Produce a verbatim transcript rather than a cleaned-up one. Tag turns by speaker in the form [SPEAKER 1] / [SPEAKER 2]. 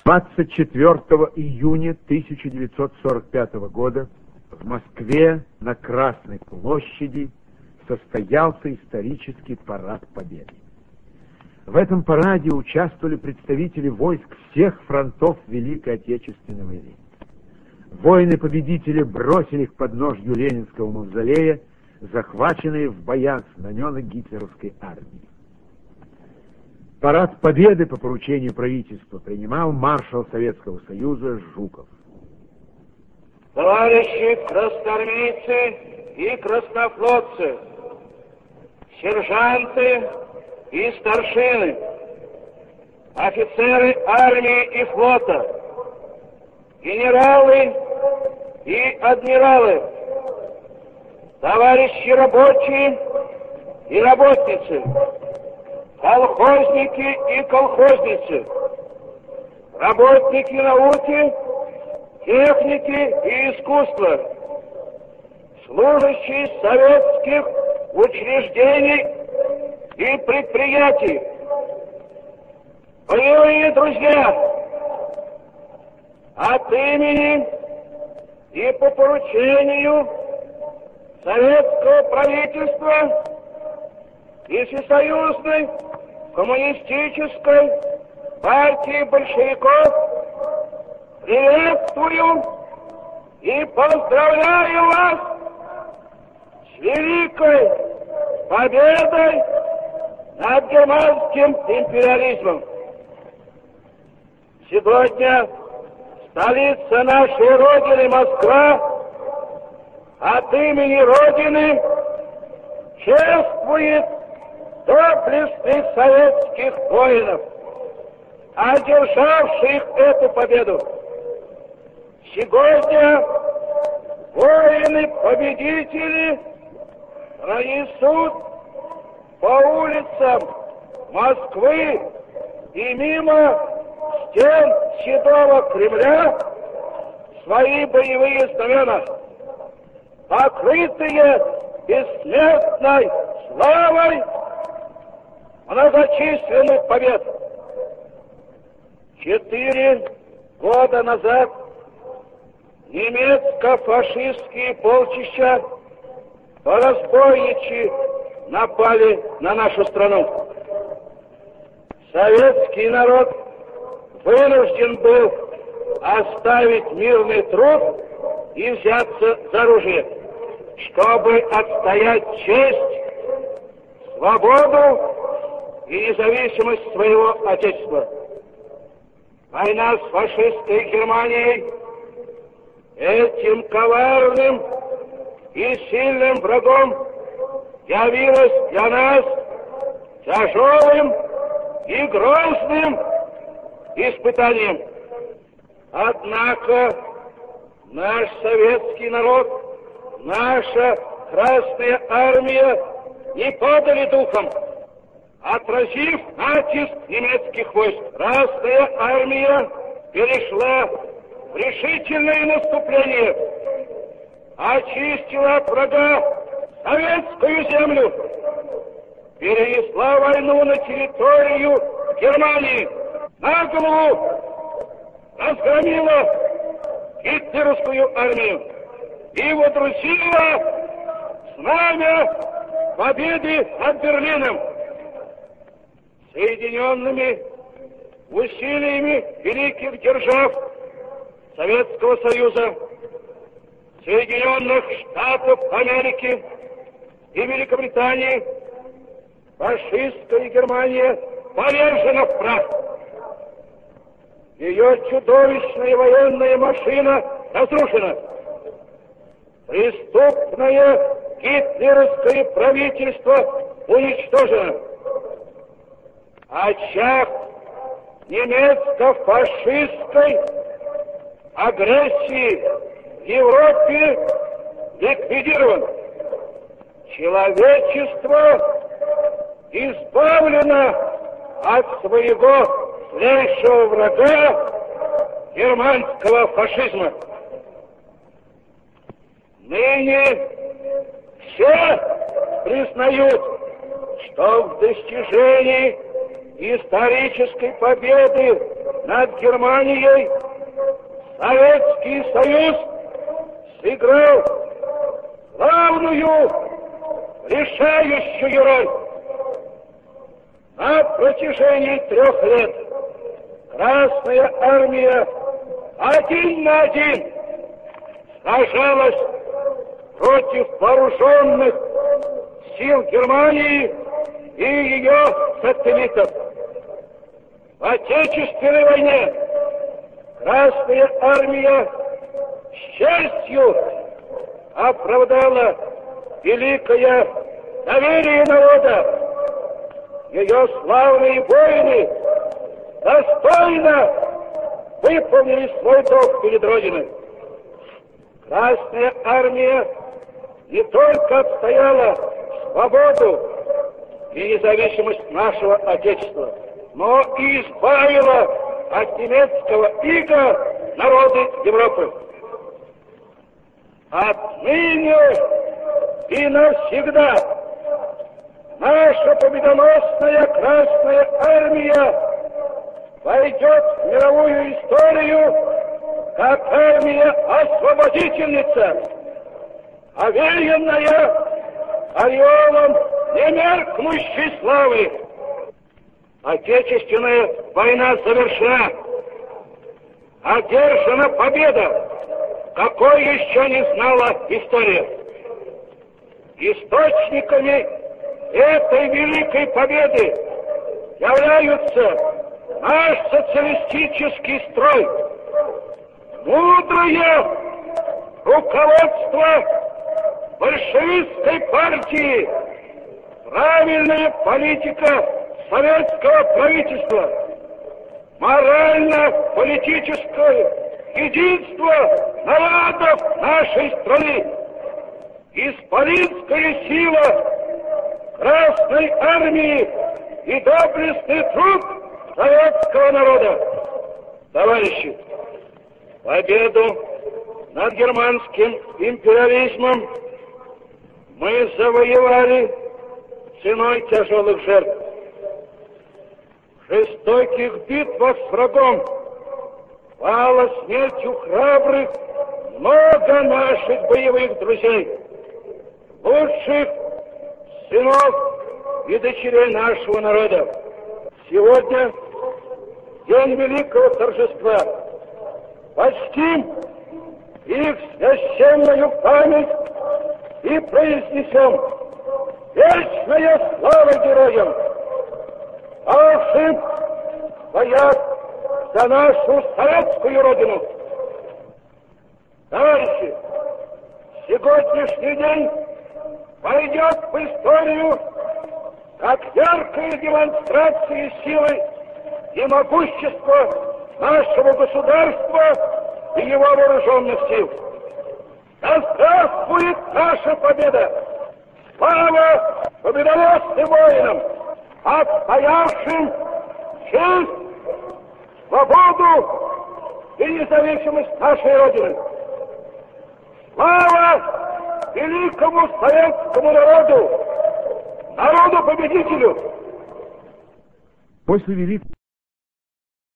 [SPEAKER 1] двадцать четвёртого июня тысяча девятьсот сорок пятого года в Москве на Красной площади состоялся исторический парад Победы. В этом параде участвовали представители войск всех фронтов Великой Отечественной войны. Воины-победители бросили к подножью Ленинского мавзолея, захваченные в боях знамена гитлеровской армии. Парад Победы по поручению правительства принимал маршал Советского Союза Жуков.
[SPEAKER 2] Товарищи красноармейцы и краснофлотцы, сержанты и старшины, офицеры армии и флота, генералы и адмиралы, товарищи рабочие и работницы, колхозники и колхозницы, работники науки, техники и искусства, служащие советских учреждений и предприятий. Боевые друзья, от имени и по поручению советского правительства и Всесоюзной коммунистической партии большевиков приветствую и поздравляю вас с великой победой над германским империализмом. Сегодня столица нашей Родины, Москва, от имени Родины чествует доблестных советских воинов, одержавших эту победу. Сегодня воины-победители пронесут по улицам Москвы и мимо стен Седого Кремля свои боевые знамена, покрытые бессмертной славой многочисленных побед. Четыре года назад немецко-фашистские полчища по-разбойничьи напали на нашу страну. Советский народ вынужден был оставить мирный труд и взяться за оружие, чтобы отстоять честь, свободу и независимость своего Отечества. Война с фашистской Германией этим коварным и сильным врагом явилась для нас тяжелым и грозным испытанием. Однако наш советский народ, наша Красная Армия не падали духом. Отразив натиск немецких войск, Красная Армия перешла в решительное наступление, очистила от врага советскую землю, перенесла войну на территорию Германии, наголову разгромила гитлеровскую армию и водрузила знамя победы над Берлином. Соединенными усилиями великих держав Советского Союза, Соединенных Штатов Америки и Великобритании, фашистская Германия повержена в прах. Ее чудовищная военная машина разрушена. Преступное гитлеровское правительство уничтожено. Очаг немецко-фашистской агрессии в Европе ликвидирован. Человечество избавлено от своего злейшего врага германского фашизма. Ныне все признают, что в достижении исторической победы над Германией Советский Союз сыграл главную, решающую роль. На протяжении трех лет Красная Армия один на один сражалась против вооруженных сил Германии и ее сателлитов. В Отечественной войне Красная Армия с честью оправдала великое доверие народа. Ее славные воины достойно выполнили свой долг перед Родиной. Красная Армия не только отстояла свободу и независимость нашего Отечества, но и избавила от немецкого ига народы Европы. Отныне и навсегда наша победоносная Красная Армия войдет в мировую историю как армия-освободительница, овеянная ореолом немеркнущей славы. Отечественная война завершена, одержана победа, какой еще не знала история. Источниками этой великой победы являются наш социалистический строй, мудрое руководство большевистской партии, правильная политика советского правительства, морально-политическое единство народов нашей страны, исполинская сила Красной Армии и доблестный труд советского народа. Товарищи, победу над германским империализмом мы завоевали ценой тяжелых жертв. В жестоких битвах с врагом пало смертью храбрых много наших боевых друзей, лучших сынов и дочерей нашего народа. Сегодня, день великого торжества, почтим их священную память и произнесем вечная слава героям, павшим в боях за нашу советскую родину. Товарищи, сегодняшний день войдет в историю как яркая демонстрация силы и могущества нашего государства и его вооруженных сил. Да здравствует наша победа! Слава победоносным воинам, отстоявшим честь, свободу и независимость нашей Родины! Слава великому советскому народу, народу-победителю!
[SPEAKER 1] После великого